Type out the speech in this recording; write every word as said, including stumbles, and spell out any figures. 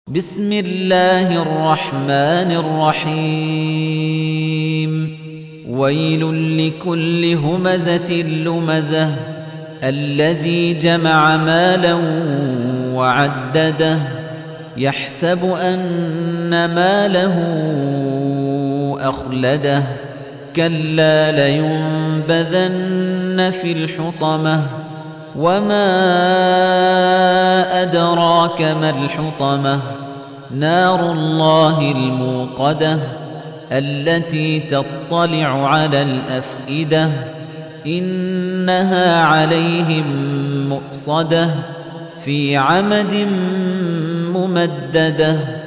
بسم الله الرحمن الرحيم ويل لكل همزة لمزة الذي جمع مالا وعدده يحسب أن ماله أخلده كلا لينبذن في الحطمة وما أدراك ما الحطمة نار الله الموقدة التي تطلع على الأفئدة إنها عليهم مؤصدة في عمد ممددة